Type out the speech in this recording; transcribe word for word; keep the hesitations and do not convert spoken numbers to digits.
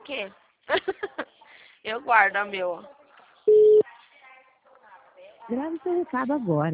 quê? Eu guardo a meu. Grave seu recado agora.